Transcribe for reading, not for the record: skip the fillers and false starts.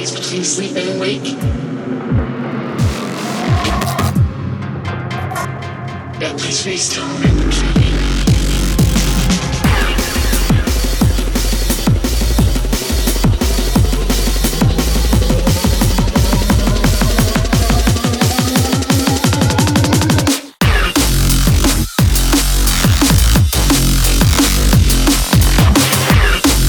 space between sleep and wake. That place face down in the tree.